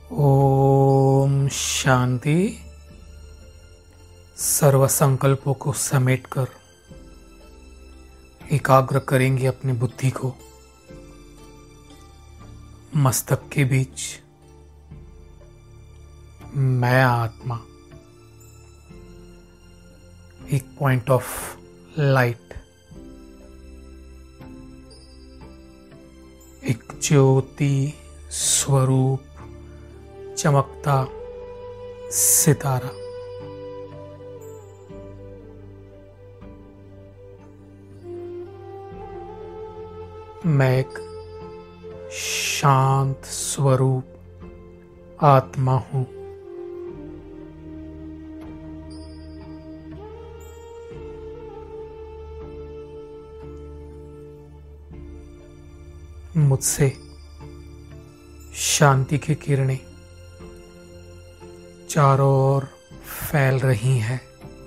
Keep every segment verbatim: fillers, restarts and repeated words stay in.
ओम शांति। सर्व संकल्पों को समेटकर एकाग्र करेंगे अपनी बुद्धि को। मस्तक के बीच मैं आत्मा, एक पॉइंट ऑफ लाइट, एक ज्योति स्वरूप चमकता सितारा। मैं एक शांत स्वरूप आत्मा हूं। मुझसे शांति की किरणें चारों ओर फैल रही हैं।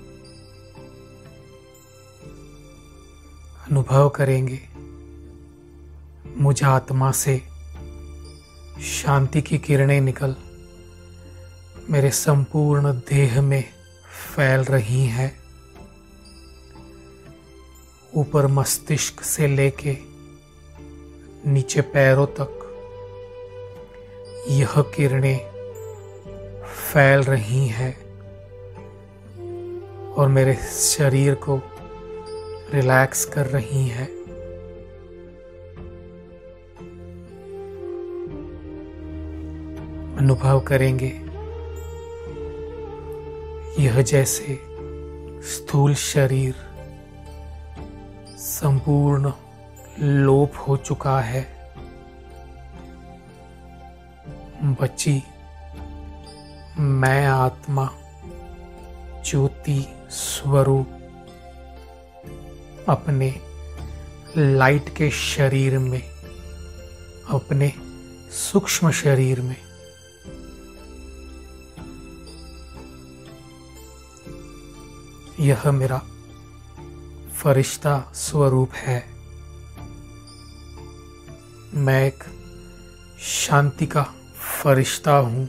अनुभव करेंगे मुझ आत्मा से शांति की किरणें निकल मेरे संपूर्ण देह में फैल रही हैं। ऊपर मस्तिष्क से लेके नीचे पैरों तक यह किरणें फैल रही हैं और मेरे शरीर को रिलैक्स कर रही हैं। अनुभव करेंगे यह जैसे स्थूल शरीर संपूर्ण लोप हो चुका है। बची मैं आत्मा ज्योति स्वरूप अपने लाइट के शरीर में, अपने सूक्ष्म शरीर में। यह मेरा फरिश्ता स्वरूप है। मैं एक शांति का फरिश्ता हूं।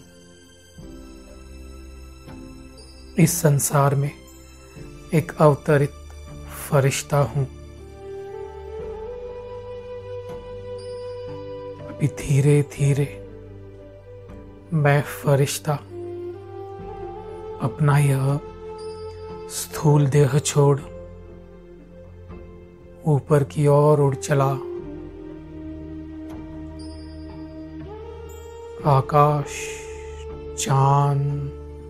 इस संसार में एक अवतरित फरिश्ता हूं। अभी धीरे धीरे मैं फरिश्ता अपना यह स्थूल देह छोड़ ऊपर की ओर उड़ चला। आकाश, चांद,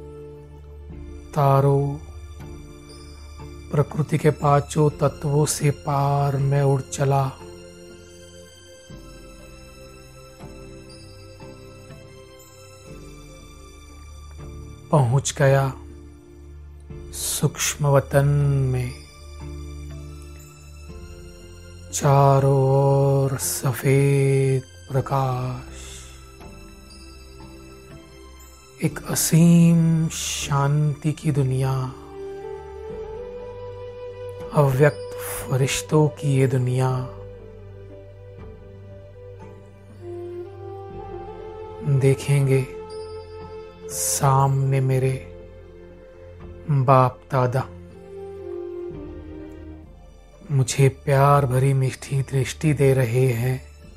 तारों, प्रकृति के पांचों तत्वों से पार मैं उड़ चला। पहुंच गया सूक्ष्म वतन में। चारों ओर सफेद प्रकाश, एक असीम शांति की दुनिया, अव्यक्त फरिश्तों की ये दुनिया। देखेंगे सामने मेरे बाप दादा मुझे प्यार भरी मीठी दृष्टि दे रहे हैं।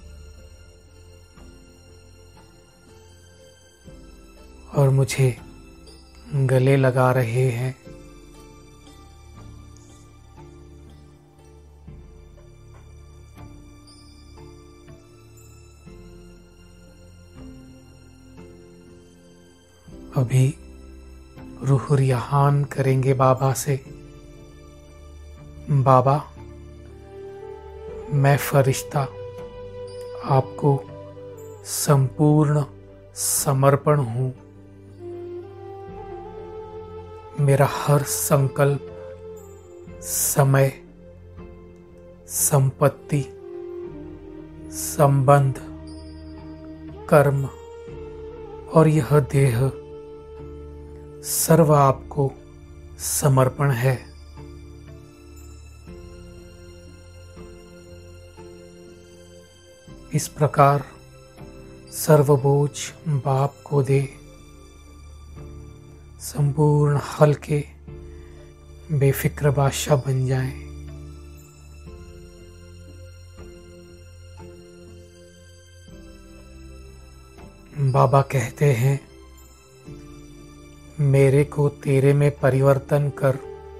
और मुझे गले लगा रहे हैं। अभी रूह रिहान करेंगे बाबा से। बाबा, मैं फरिश्ता आपको संपूर्ण समर्पण हूं। मेरा हर संकल्प, समय, संपत्ति, संबंध, कर्म और यह देह सर्व आपको समर्पण है। इस प्रकार सर्वबोझ बाप को दे, संपूर्ण हल्के बेफिक्र बादशाह बन जाएं। बाबा कहते हैं, मेरे को तेरे में परिवर्तन कर,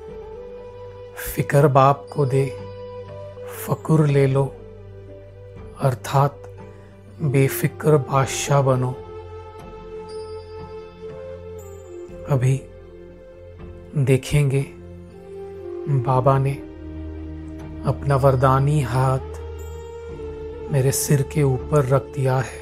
फिकर बाप को दे, फकुर ले लो, अर्थात बेफिक्र बादशाह बनो। अभी देखेंगे बाबा ने अपना वरदानी हाथ मेरे सिर के ऊपर रख दिया है।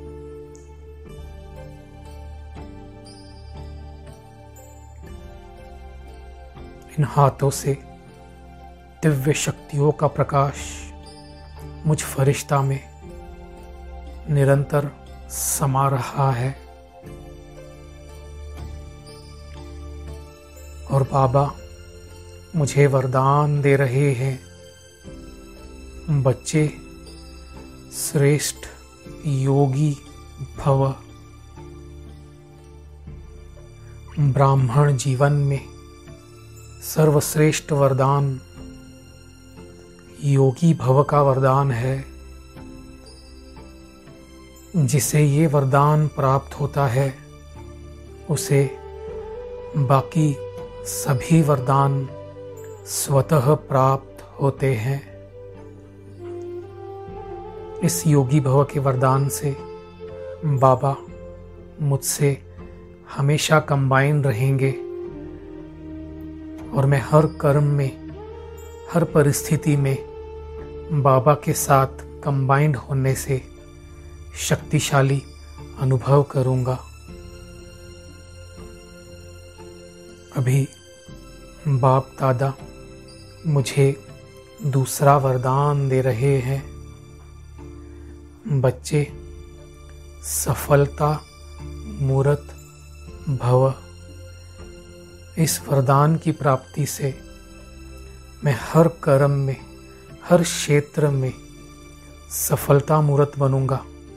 इन हाथों से दिव्य शक्तियों का प्रकाश मुझ फरिश्ता में निरंतर समा रहा है और बाबा मुझे वरदान दे रहे हैं, बच्चे श्रेष्ठ योगी भव। ब्राह्मण जीवन में सर्वश्रेष्ठ वरदान योगी भव का वरदान है। जिसे ये वरदान प्राप्त होता है उसे बाकी सभी वरदान स्वतः प्राप्त होते हैं। इस योगी भव के वरदान से बाबा मुझसे हमेशा कंबाइन रहेंगे और मैं हर कर्म में, हर परिस्थिति में बाबा के साथ कंबाइंड होने से शक्तिशाली अनुभव करूंगा। अभी बाप दादा मुझे दूसरा वरदान दे रहे हैं, बच्चे सफलता मूर्त भव। इस वरदान की प्राप्ति से मैं हर कर्म में, हर क्षेत्र में सफलता मूर्त बनूंगा।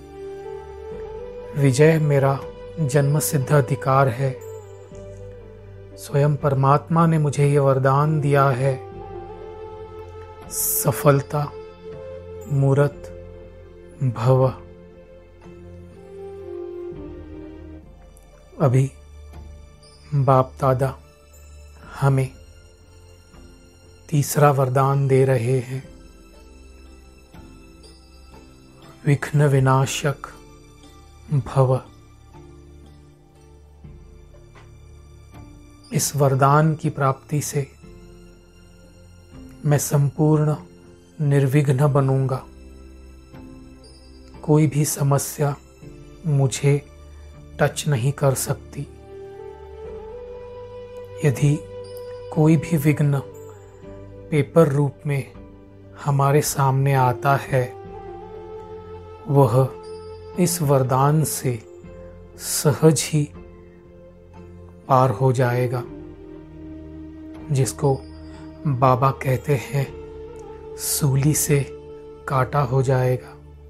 विजय मेरा जन्म सिद्ध अधिकार है। स्वयं परमात्मा ने मुझे ये वरदान दिया है, सफलता मूर्त भव। अभी बाप दादा हमें तीसरा वरदान दे रहे हैं, विघ्न विनाशक भव। इस वरदान की प्राप्ति से मैं संपूर्ण निर्विघ्न बनूंगा। कोई भी समस्या मुझे टच नहीं कर सकती। यदि कोई भी विघ्न पेपर रूप में हमारे सामने आता है, वह इस वरदान से सहज ही पार हो जाएगा, जिसको बाबा कहते हैं सूली से काटा हो जाएगा।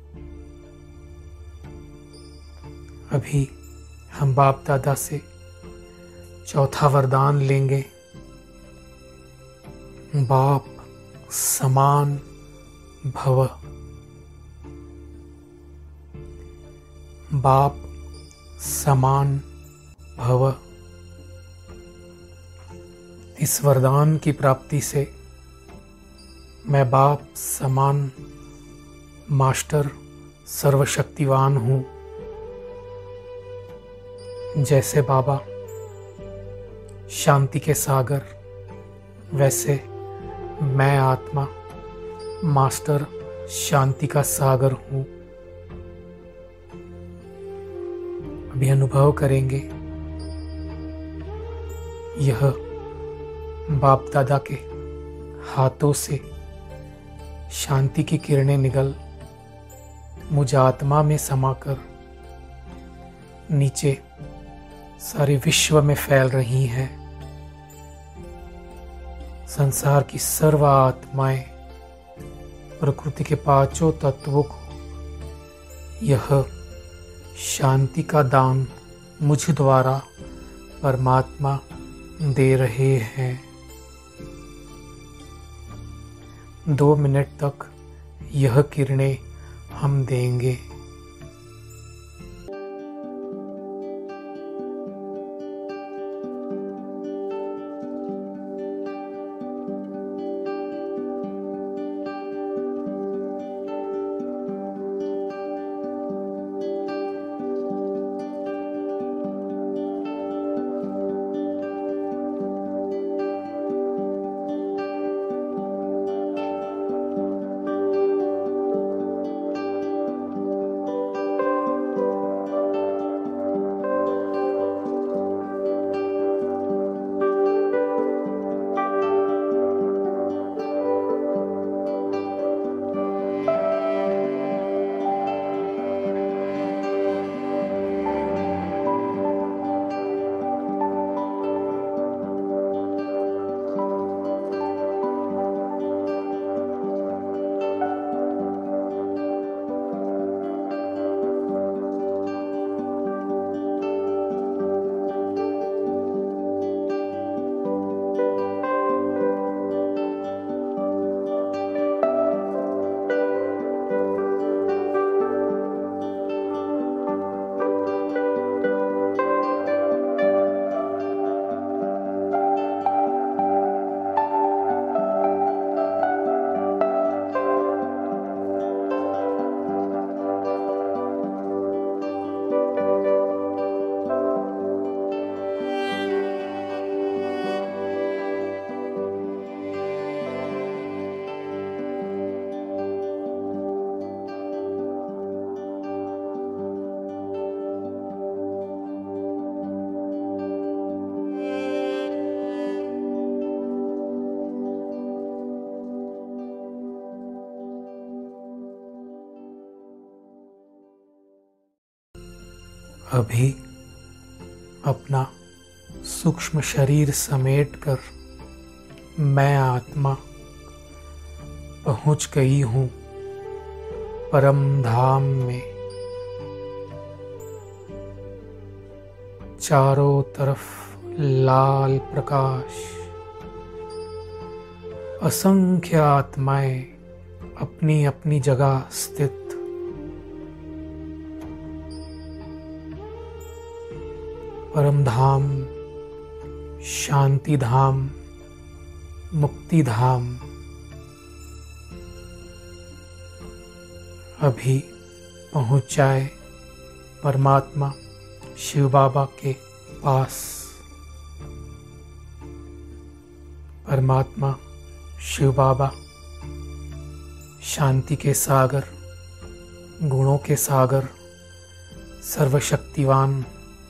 अभी हम बाप दादा से चौथा वरदान लेंगे, बाप समान भव। बाप समान भव। इस वरदान की प्राप्ति से मैं बाप समान मास्टर सर्वशक्तिवान हूँ। जैसे बाबा शांति के सागर, वैसे मैं आत्मा मास्टर शांति का सागर हूँ। अभी अनुभव करेंगे यह बाप दादा के हाथों से शांति की किरणें निकल मुझ आत्मा में समाकर नीचे सारे विश्व में फैल रही हैं। संसार की सर्व आत्माएं, प्रकृति के पांचों तत्वों को यह शांति का दान मुझ द्वारा परमात्मा दे रहे हैं। दो मिनट तक यह किरणें हम देंगे। अभी अपना सूक्ष्म शरीर समेटकर मैं आत्मा पहुंच गई हूँ परम धाम में। चारों तरफ लाल प्रकाश, असंख्य आत्माएं अपनी अपनी जगह स्थित। परम धाम, शांति धाम, मुक्ति धाम अभी पहुँच जाए परमात्मा शिव बाबा के पास। परमात्मा शिव बाबा शांति के सागर, गुणों के सागर, सर्वशक्तिवान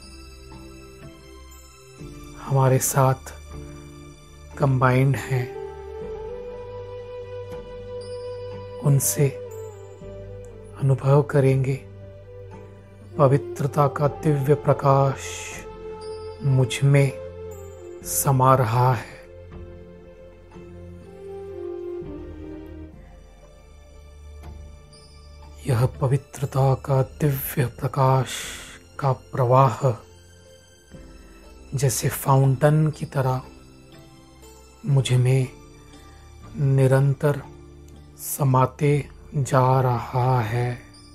हमारे साथ कंबाइंड हैं। उनसे अनुभव करेंगे पवित्रता का दिव्य प्रकाश मुझ में समा रहा है। यह पवित्रता का दिव्य प्रकाश का प्रवाह जैसे फाउंटेन की तरह मुझ में निरंतर समाते जा रहा है।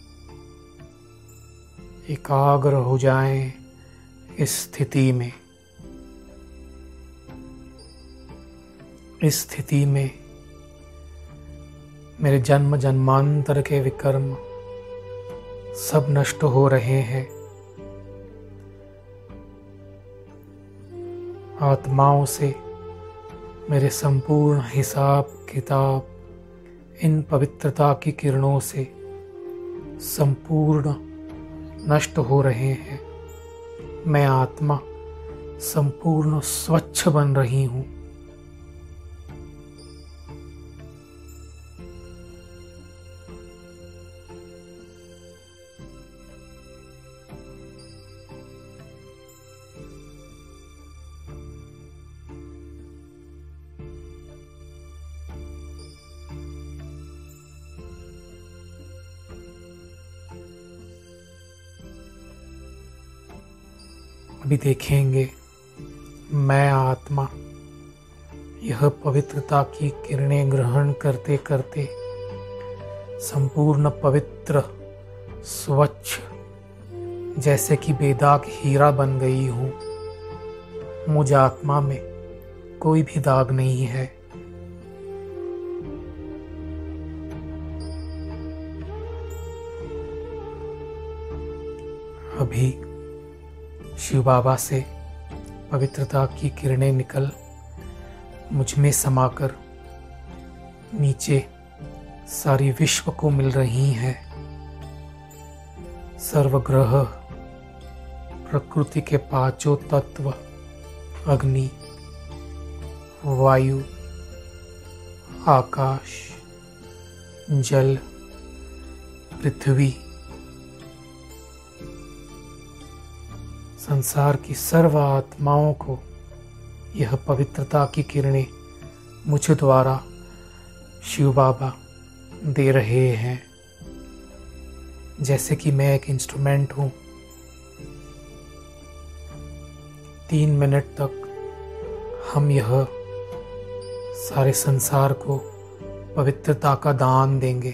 एकाग्र हो जाएं इस स्थिति में। इस स्थिति में मेरे जन्म जन्मांतर के विकर्म सब नष्ट हो रहे हैं। आत्माओं से मेरे संपूर्ण हिसाब किताब इन पवित्रता की किरणों से संपूर्ण नष्ट हो रहे हैं। मैं आत्मा संपूर्ण स्वच्छ बन रही हूँ। अभी देखेंगे मैं आत्मा यह पवित्रता की किरणें ग्रहण करते करते संपूर्ण पवित्र स्वच्छ जैसे कि बेदाग हीरा बन गई हूँ। मुझ आत्मा में कोई भी दाग नहीं है। अभी शिव बाबा से पवित्रता की किरणें निकल मुझ में समाकर नीचे सारी विश्व को मिल रही हैं। सर्वग्रह प्रकृति के पांचों तत्व अग्नि, वायु, आकाश, जल, पृथ्वी, संसार की सर्व आत्माओं को यह पवित्रता की किरणें मुझ द्वारा शिव बाबा दे रहे हैं। जैसे कि मैं एक इंस्ट्रूमेंट हूँ। तीन मिनट तक हम यह सारे संसार को पवित्रता का दान देंगे।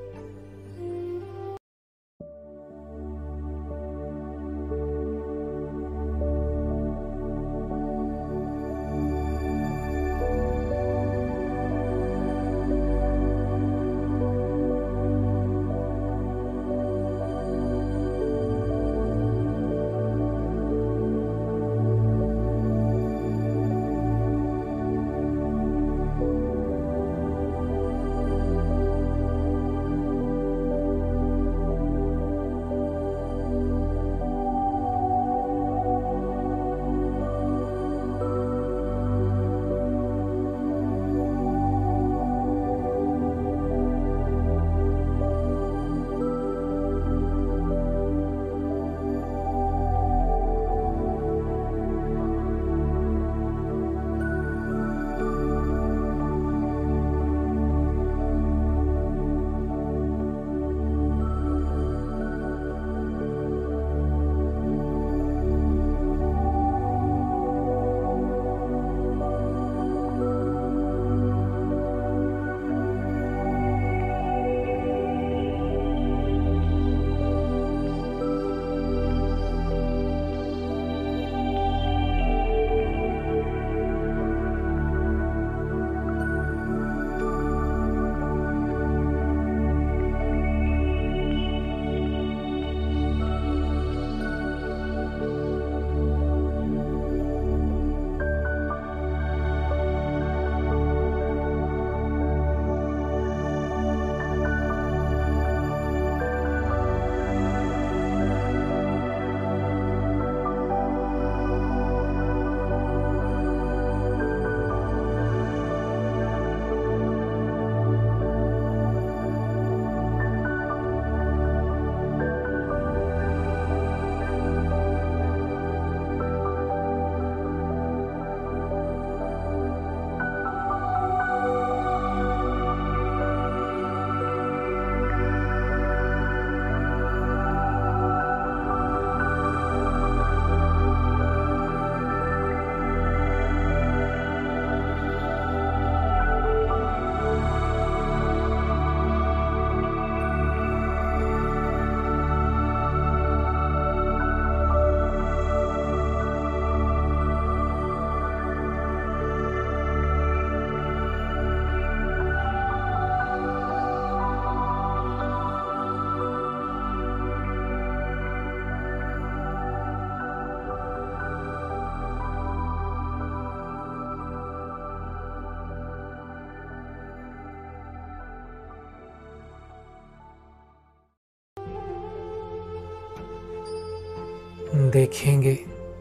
देखेंगे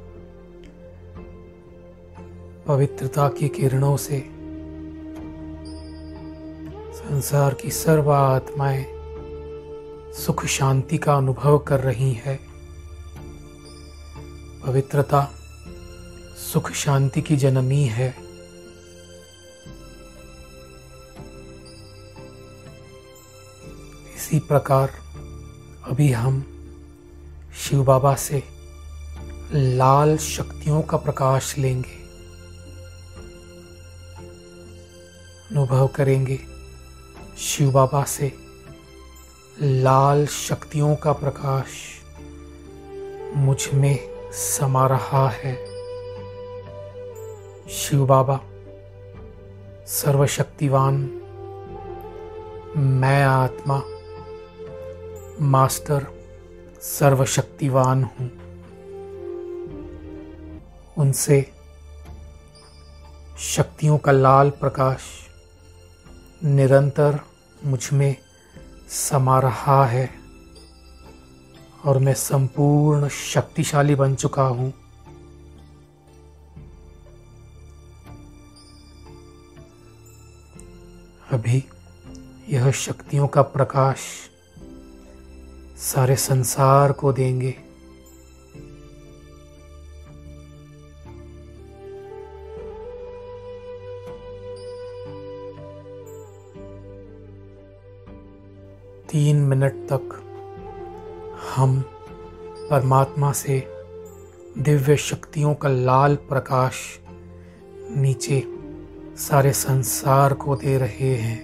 पवित्रता की किरणों से संसार की सर्व आत्माएं सुख शांति का अनुभव कर रही है। पवित्रता सुख शांति की जननी है। इसी प्रकार अभी हम शिव बाबा से लाल शक्तियों का प्रकाश लेंगे। अनुभव करेंगे शिव बाबा से लाल शक्तियों का प्रकाश मुझ में समा रहा है। शिव बाबा सर्वशक्तिवान, मैं आत्मा मास्टर सर्वशक्तिवान हूँ। उनसे शक्तियों का लाल प्रकाश निरंतर मुझ में समा रहा है और मैं संपूर्ण शक्तिशाली बन चुका हूँ। अभी यह शक्तियों का प्रकाश सारे संसार को देंगे। तीन मिनट तक हम परमात्मा से दिव्य शक्तियों का लाल प्रकाश नीचे सारे संसार को दे रहे हैं।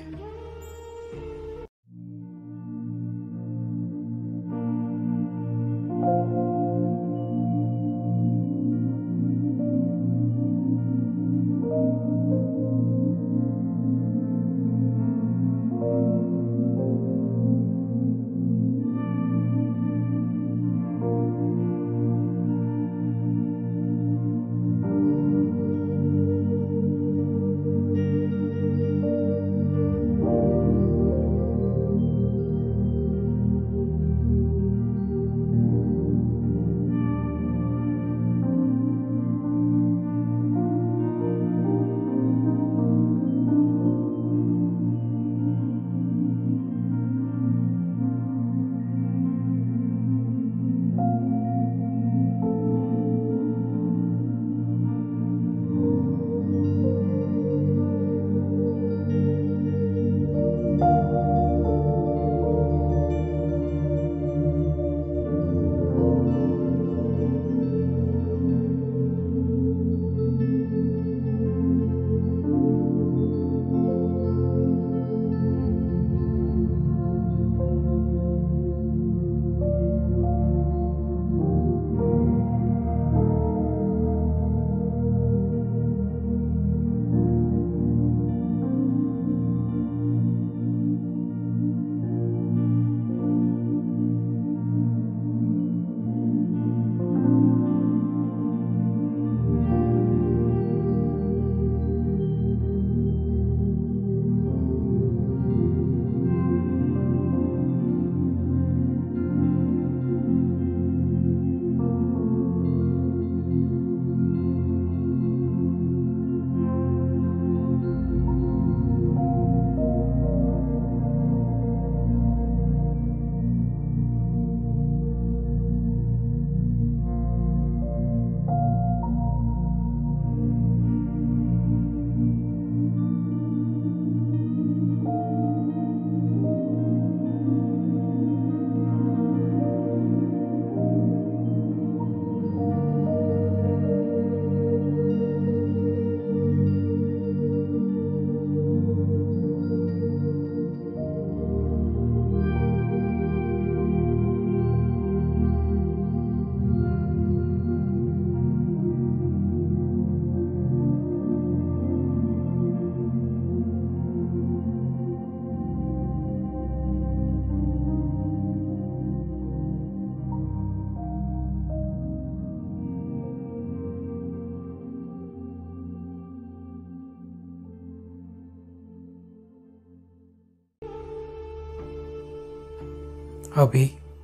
अभी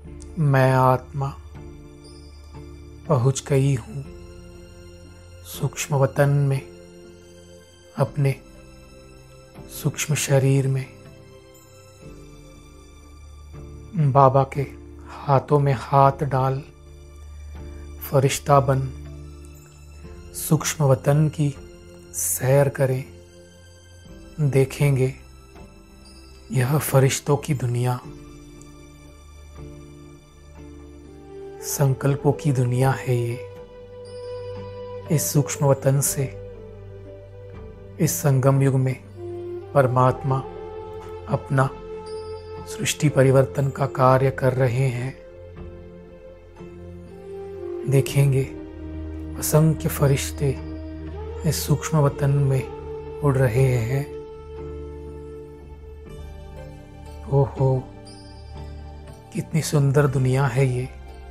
मैं आत्मा पहुंच गई हूँ सूक्ष्म वतन में, अपने सूक्ष्म शरीर में। बाबा के हाथों में हाथ डाल फरिश्ता बन सूक्ष्म वतन की सैर करें। देखेंगे यह फरिश्तों की दुनिया, संकल्पों की दुनिया है। ये इस सूक्ष्म वतन से इस संगम युग में परमात्मा अपना सृष्टि परिवर्तन का कार्य कर रहे हैं। देखेंगे असंख्य फरिश्ते इस सूक्ष्म वतन में उड़ रहे हैं। ओहो, कितनी सुंदर दुनिया है ये।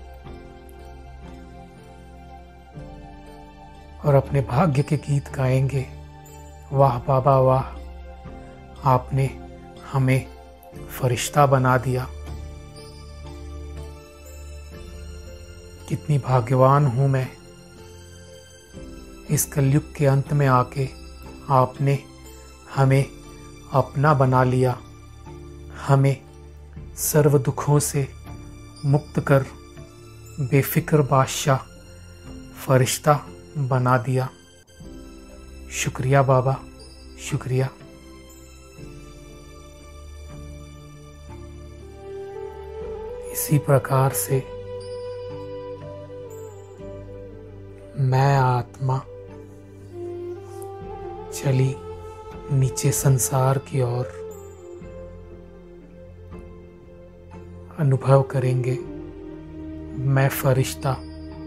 और अपने भाग्य के गीत गाएंगे, वाह बाबा वाह, आपने हमें फरिश्ता बना दिया। कितनी भाग्यवान हूं मैं, इस कलयुग के अंत में आके आपने हमें अपना बना लिया, हमें सर्व दुखों से मुक्त कर बेफिक्र बादशाह फरिश्ता बना दिया। शुक्रिया बाबा, शुक्रिया। इसी प्रकार से मैं आत्मा चली नीचे संसार की ओर। अनुभव करेंगे मैं फरिश्ता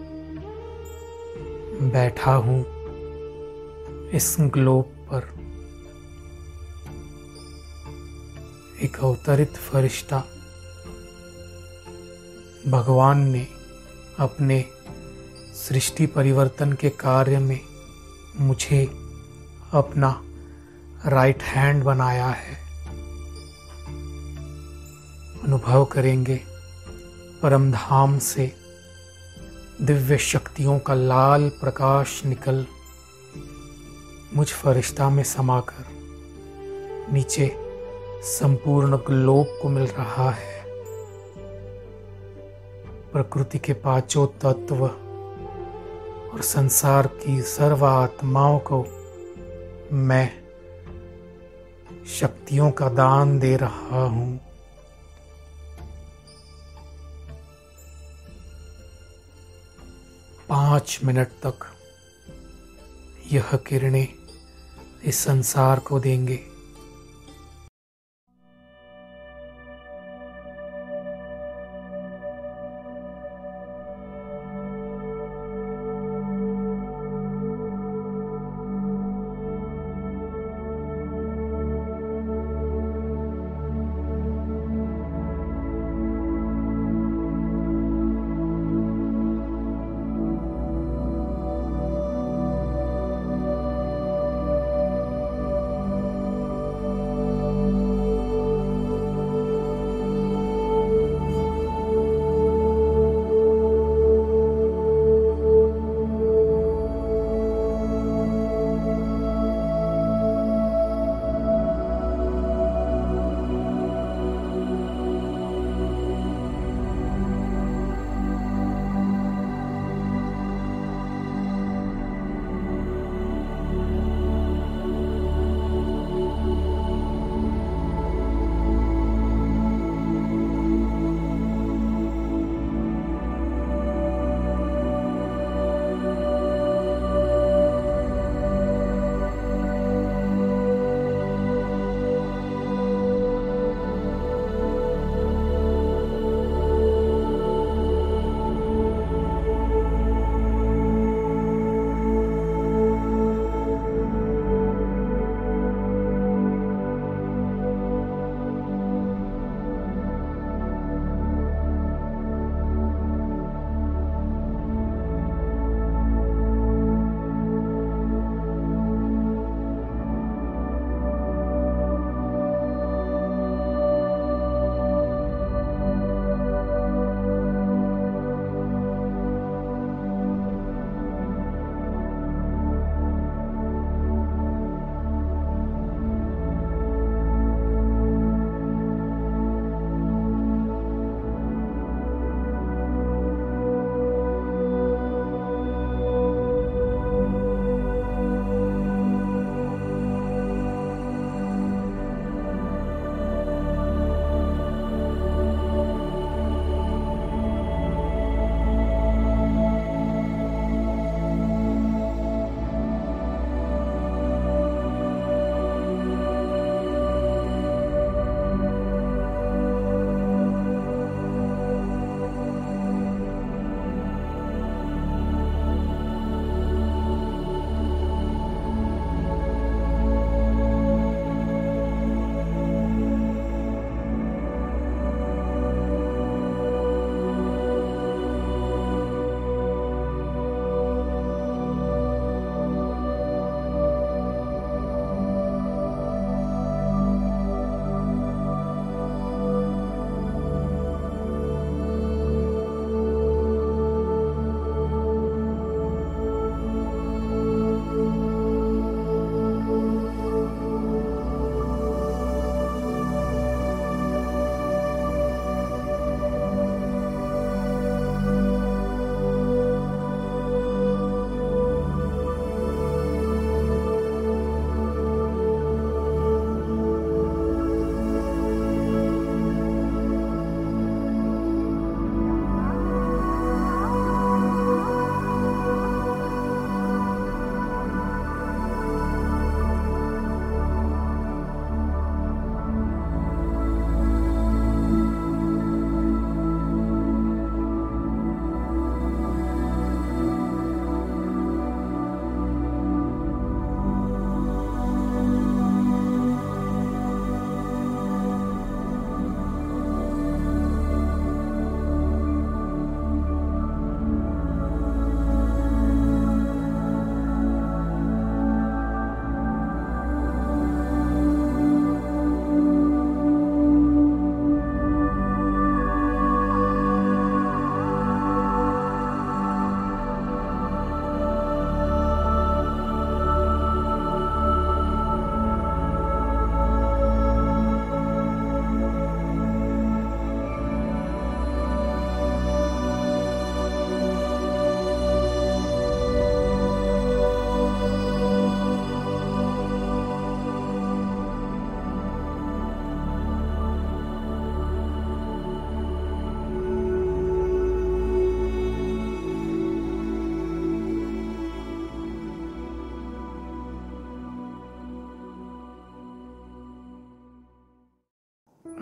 बैठा हूँ इस ग्लोब पर। एक अवतरित फरिश्ता भगवान ने अपने सृष्टि परिवर्तन के कार्य में मुझे अपना राइट हैंड बनाया है। अनुभव करेंगे परम धाम से दिव्य शक्तियों का लाल प्रकाश निकल मुझ फरिश्ता में समाकर नीचे संपूर्ण ग्लोब को मिल रहा है। प्रकृति के पांचों तत्व और संसार की सर्व आत्माओं को मैं शक्तियों का दान दे रहा हूं। पांच मिनट तक यह किरणें इस संसार को देंगे।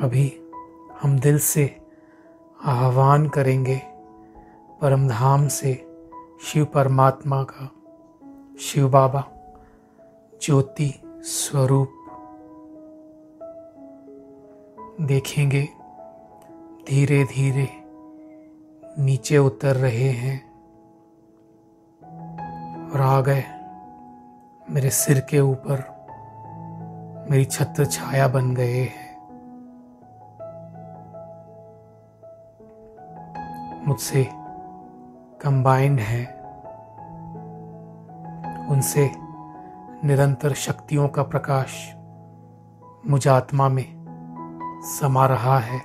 अभी हम दिल से आह्वान करेंगे परमधाम से शिव परमात्मा का, शिव बाबा ज्योति स्वरूप। देखेंगे धीरे धीरे नीचे उतर रहे हैं और आ गए मेरे सिर के ऊपर, मेरी छत्र छाया बन गए हैं। मुझसे कंबाइंड है, उनसे निरंतर शक्तियों का प्रकाश मुझ आत्मा में समा रहा है।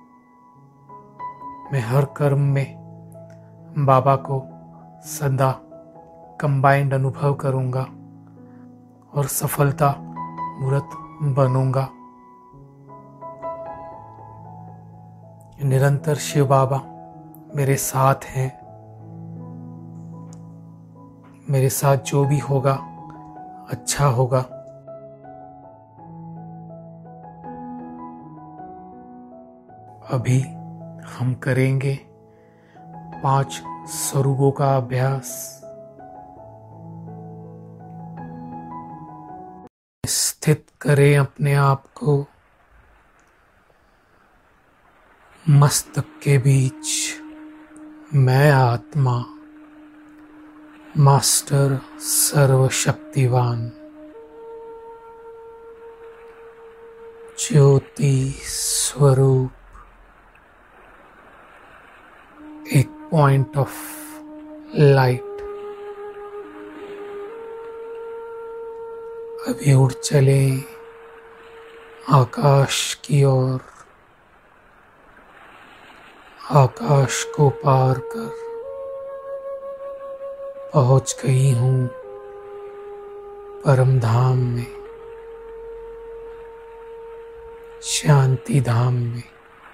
मैं हर कर्म में बाबा को सदा कंबाइंड अनुभव करूंगा और सफलता मूर्त बनूंगा। निरंतर शिव बाबा मेरे साथ हैं। मेरे साथ जो भी होगा अच्छा होगा। अभी हम करेंगे पांच स्वरूपों का अभ्यास। स्थित करें अपने आप को मस्तक के बीच। मैं आत्मा मास्टर सर्वशक्तिवान ज्योति स्वरूप, एक पॉइंट ऑफ लाइट। अभी उड़ चले आकाश की ओर। आकाश को पार कर पहुंच गई हूँ परम धाम में, शांति धाम में।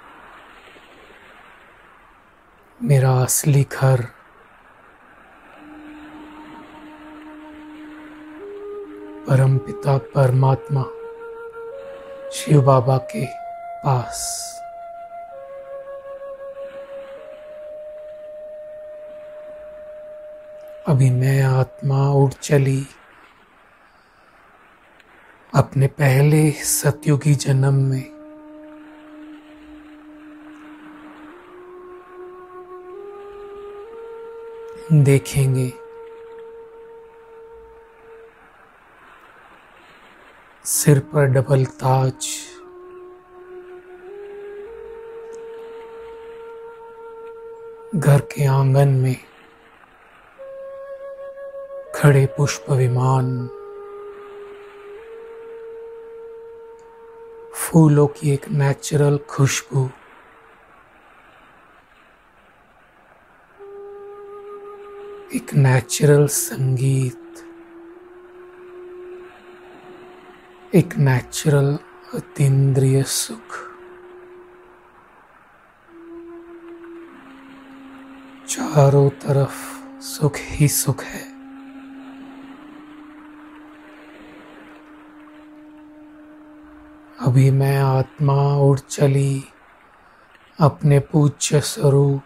मेरा असली घर परमपिता परमात्मा शिव बाबा के पास। अभी मैं आत्मा उड़ चली अपने पहले सतयुगी जन्म में। देखेंगे सिर पर डबल ताज, घर के आंगन में खड़े पुष्प विमान, फूलों की एक नेचुरल खुशबू, एक नेचुरल संगीत, एक नेचुरल अतीन्द्रिय सुख। चारों तरफ सुख ही सुख है। अभी मैं आत्मा उड़ चली अपने पूज्य स्वरूप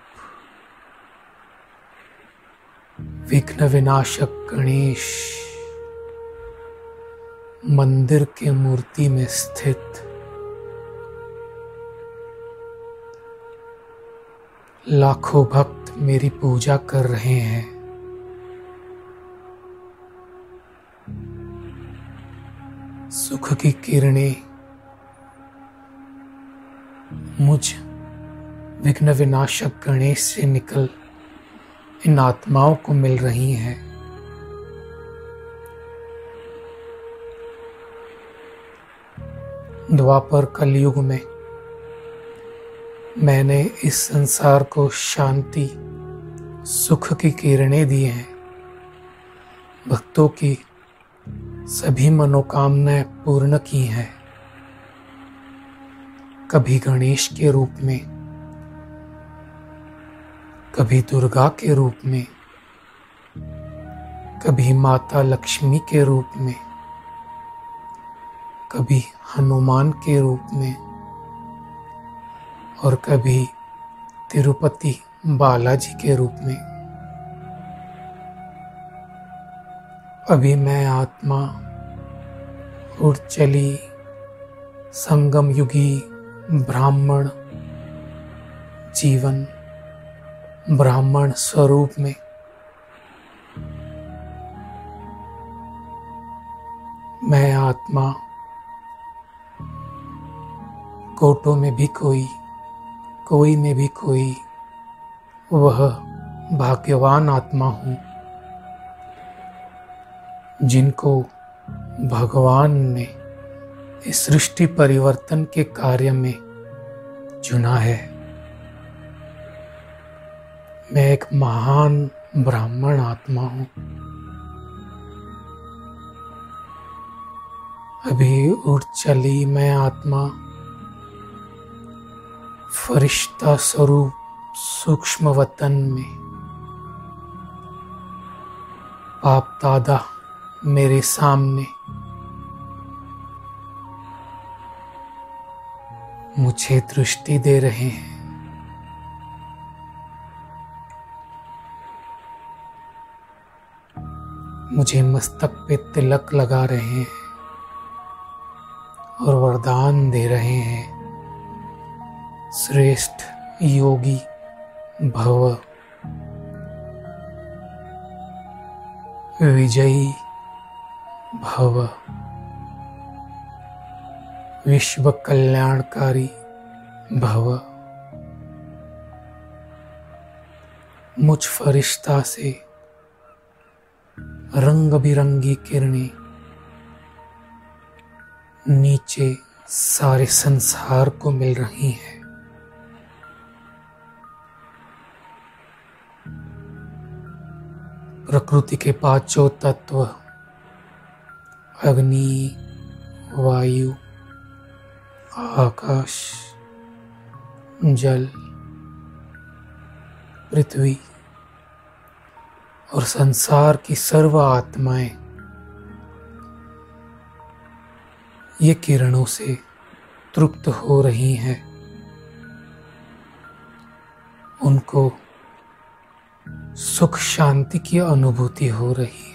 विघ्न विनाशक गणेश मंदिर के मूर्ति में स्थित। लाखों भक्त मेरी पूजा कर रहे हैं। सुख की किरणें मुझ विघ्न विनाशक गणेश से निकल इन आत्माओं को मिल रही हैं। द्वापर कलयुग में मैंने इस संसार को शांति सुख की किरणें दी हैं। भक्तों की सभी मनोकामनाएं पूर्ण की हैं। कभी गणेश के रूप में, कभी दुर्गा के रूप में, कभी माता लक्ष्मी के रूप में, कभी हनुमान के रूप में, और कभी तिरुपति बालाजी के रूप में। अभी मैं आत्मा उड़ चली संगम युगी ब्राह्मण जीवन ब्राह्मण स्वरूप में। मैं आत्मा कोटों में भी कोई, कोई में भी कोई, वह भाग्यवान आत्मा हूँ जिनको भगवान ने इस सृष्टि परिवर्तन के कार्य में चुना है। मैं एक महान ब्राह्मण आत्मा हूँ। अभी उड़ चली मैं आत्मा फरिश्ता स्वरूप सूक्ष्म वतन में। बाप दादा मेरे सामने मुझे दृष्टि दे रहे हैं। मुझे मस्तक पे तिलक लगा रहे हैं और वरदान दे रहे हैं, श्रेष्ठ योगी भव, विजयी भव, विश्व कल्याणकारी भव। मुझ फरिश्ता से रंग बिरंगी किरणें नीचे सारे संसार को मिल रही हैं। प्रकृति के पांचों तत्व अग्नि, वायु, आकाश, जल, पृथ्वी और संसार की सर्व आत्माएं ये किरणों से तृप्त हो रही हैं। उनको सुख शांति की अनुभूति हो रही है।